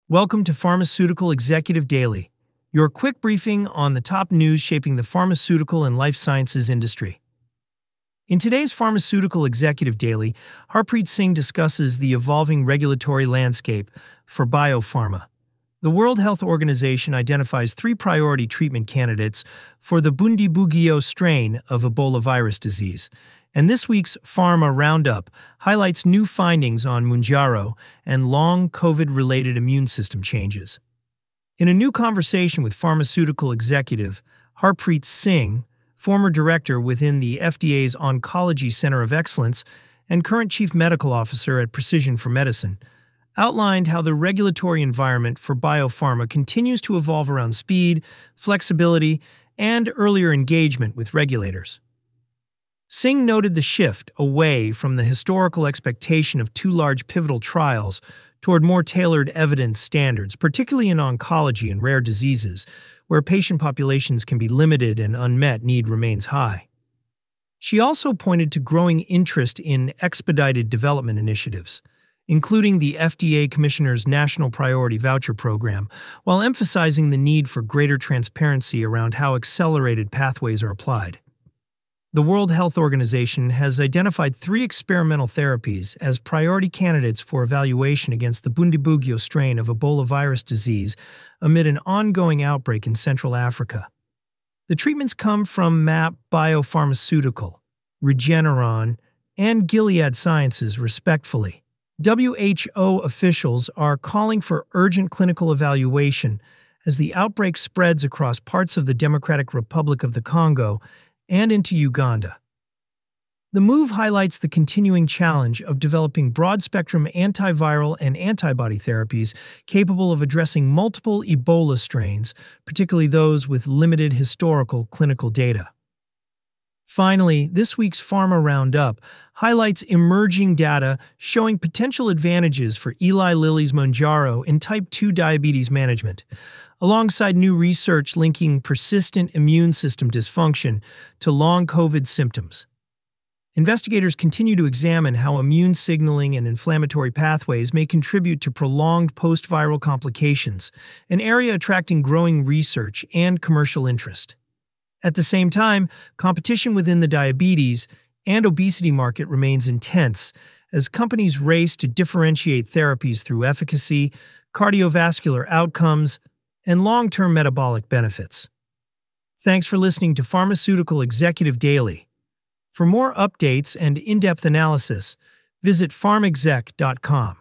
Welcome to Pharmaceutical Executive Daily, your quick briefing on the top news shaping the pharmaceutical and life sciences industry. In today's Pharmaceutical Executive Daily, Harpreet Singh discusses the evolving regulatory landscape for biopharma. The World Health Organization identifies 3 priority treatment candidates for the Bundibugyo strain of Ebola virus disease. And this week's Pharma Roundup highlights new findings on Mounjaro and long COVID-related immune system changes. In a new conversation with pharmaceutical executive Harpreet Singh, former director within the FDA's Oncology Center of Excellence and current chief medical officer at Precision for Medicine, outlined how the regulatory environment for biopharma continues to evolve around speed, flexibility, and earlier engagement with regulators. Singh noted the shift away from the historical expectation of 2 large pivotal trials toward more tailored evidence standards, particularly in oncology and rare diseases, where patient populations can be limited and unmet need remains high. She also pointed to growing interest in expedited development initiatives, including the FDA Commissioner's National Priority Voucher Program, while emphasizing the need for greater transparency around how accelerated pathways are applied. The World Health Organization has identified 3 experimental therapies as priority candidates for evaluation against the Bundibugyo strain of Ebola virus disease amid an ongoing outbreak in Central Africa. The treatments come from MAP Biopharmaceutical, Regeneron, and Gilead Sciences, respectively. WHO officials are calling for urgent clinical evaluation as the outbreak spreads across parts of the Democratic Republic of the Congo and into Uganda. The move highlights the continuing challenge of developing broad-spectrum antiviral and antibody therapies capable of addressing multiple Ebola strains, particularly those with limited historical clinical data. Finally, this week's Pharma Roundup highlights emerging data showing potential advantages for Eli Lilly's Mounjaro in type 2 diabetes management, alongside new research linking persistent immune system dysfunction to long COVID symptoms. Investigators continue to examine how immune signaling and inflammatory pathways may contribute to prolonged post-viral complications, an area attracting growing research and commercial interest. At the same time, competition within the diabetes and obesity market remains intense as companies race to differentiate therapies through efficacy, cardiovascular outcomes, and long-term metabolic benefits. Thanks for listening to Pharmaceutical Executive Daily. For more updates and in-depth analysis, visit pharmexec.com.